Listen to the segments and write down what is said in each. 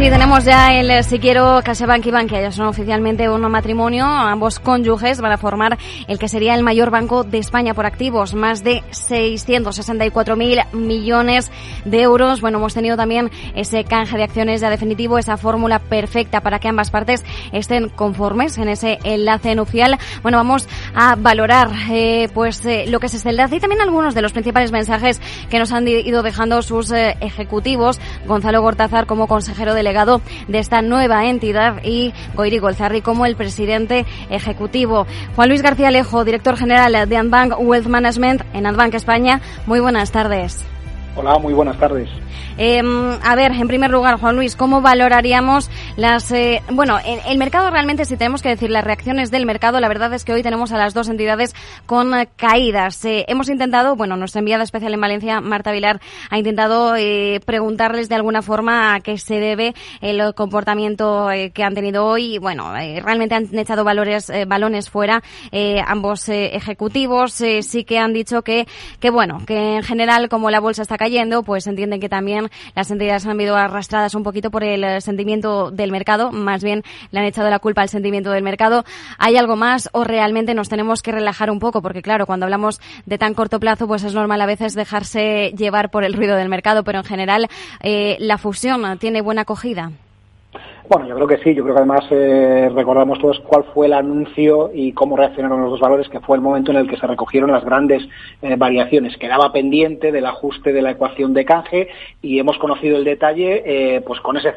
sí, tenemos ya el Si Quiero CaixaBank y Bankia, ya son oficialmente un matrimonio. Ambos cónyuges van a formar el que sería el mayor banco de España por activos, más de 664.000 millones de euros. Bueno, hemos tenido también ese canje de acciones ya definitivo, esa fórmula perfecta para que ambas partes estén conformes en ese enlace nupcial. Bueno, vamos a valorar lo que es este enlace y también algunos de los principales mensajes que nos han ido dejando sus ejecutivos. Gonzalo Gortázar como consejero delegado de esta nueva entidad y Goiri Golzarri como el presidente ejecutivo. Juan Luis García Alejo, director general de Andbank Wealth Management en Andbank España. Muy buenas tardes. Hola, muy buenas tardes. A ver, en primer lugar, Juan Luis, ¿cómo valoraríamos el mercado realmente, si tenemos que decir las reacciones del mercado? La verdad es que hoy tenemos a las dos entidades con caídas. Hemos intentado, nuestra enviada especial en Valencia, Marta Vilar, ha intentado preguntarles de alguna forma a qué se debe el comportamiento que han tenido hoy. Realmente han echado balones fuera ambos ejecutivos. Sí que han dicho que en general, como la bolsa está cayendo, pues entienden que también las entidades han sido arrastradas un poquito por el sentimiento del mercado, más bien le han echado la culpa al sentimiento del mercado. ¿Hay algo más o realmente nos tenemos que relajar un poco? Porque claro, cuando hablamos de tan corto plazo, pues es normal a veces dejarse llevar por el ruido del mercado, pero en general la fusión tiene buena acogida. Bueno, yo creo que sí. Yo creo que además recordamos todos cuál fue el anuncio y cómo reaccionaron los dos valores, que fue el momento en el que se recogieron las grandes variaciones. Quedaba pendiente del ajuste de la ecuación de canje y hemos conocido el detalle pues con ese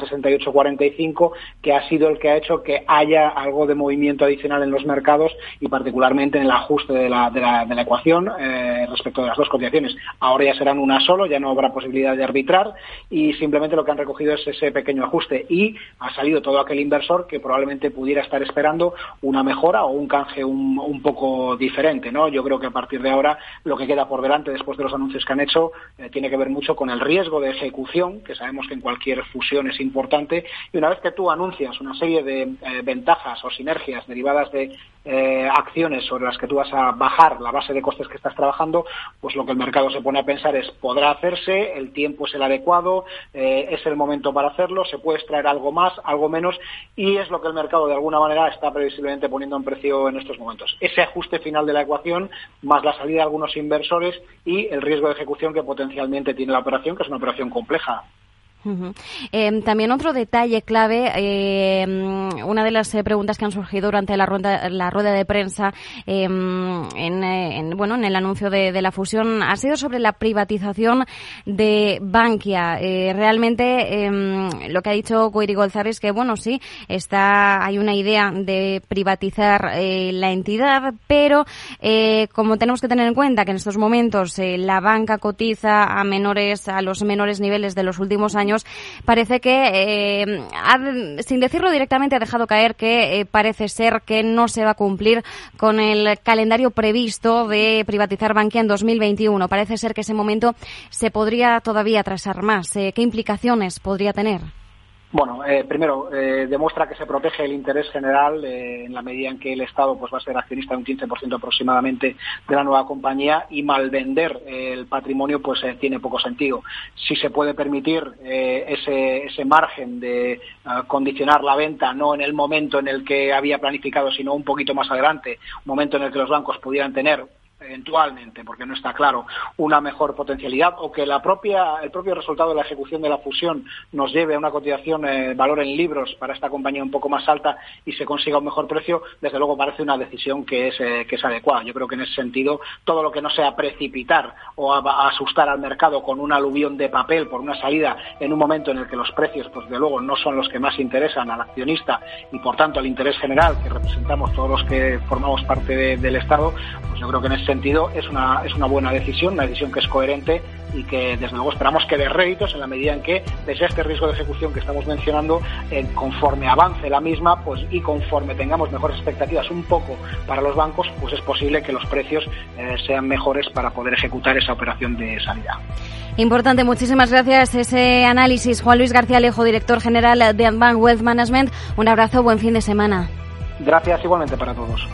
0,6845 que ha sido el que ha hecho que haya algo de movimiento adicional en los mercados y particularmente en el ajuste de la ecuación respecto de las dos cotizaciones. Ahora ya serán una solo, ya no habrá posibilidad de arbitrar y simplemente lo que han recogido es ese pequeño ajuste y ha salido todo aquel inversor que probablemente pudiera estar esperando una mejora o un canje un poco diferente, ¿no? Yo creo que a partir de ahora lo que queda por delante después de los anuncios que han hecho tiene que ver mucho con el riesgo de ejecución, que sabemos que en cualquier fusión es importante, y una vez que tú anuncias una serie de ventajas o sinergias derivadas de acciones sobre las que tú vas a bajar la base de costes que estás trabajando, pues lo que el mercado se pone a pensar es, ¿podrá hacerse? ¿El tiempo es el adecuado? ¿Es el momento para hacerlo? ¿Se puede extraer algo más, algo menos? Y es lo que el mercado de alguna manera está previsiblemente poniendo en precio en estos momentos. Ese ajuste final de la ecuación, más la salida de algunos inversores y el riesgo de ejecución que potencialmente tiene la operación, que es una operación compleja. Uh-huh. También otro detalle clave, una de las preguntas que han surgido durante la rueda de prensa en el anuncio de la fusión ha sido sobre la privatización de Bankia. Realmente lo que ha dicho Goiri Golzarri es que sí, hay una idea de privatizar la entidad, pero como tenemos que tener en cuenta que en estos momentos la banca cotiza a los menores niveles de los últimos años, parece que, sin decirlo directamente, ha dejado caer que parece ser que no se va a cumplir con el calendario previsto de privatizar Bankia en 2021. Parece ser que ese momento se podría todavía atrasar más. ¿Qué implicaciones podría tener? Bueno, primero, demuestra que se protege el interés general en la medida en que el Estado pues va a ser accionista de un 15% aproximadamente de la nueva compañía y malvender el patrimonio pues tiene poco sentido. Si se puede permitir ese margen de condicionar la venta, no en el momento en el que había planificado, sino un poquito más adelante, un momento en el que los bancos pudieran tener eventualmente, porque no está claro, una mejor potencialidad o que el propio resultado de la ejecución de la fusión nos lleve a una cotización valor en libros para esta compañía un poco más alta y se consiga un mejor precio, desde luego parece una decisión que es adecuada. Yo creo que en ese sentido todo lo que no sea precipitar o asustar al mercado con un aluvión de papel por una salida en un momento en el que los precios pues de luego no son los que más interesan al accionista y por tanto al interés general que representamos todos los que formamos parte del Estado, pues yo creo que en ese sentido es una buena decisión, una decisión que es coherente y que desde luego esperamos que dé réditos en la medida en que desde este riesgo de ejecución que estamos mencionando, conforme avance la misma pues y conforme tengamos mejores expectativas un poco para los bancos, pues es posible que los precios sean mejores para poder ejecutar esa operación de salida. Importante, muchísimas gracias. Ese análisis, Juan Luis García Alejo, director general de Andbank Wealth Management. Un abrazo, buen fin de semana. Gracias igualmente para todos.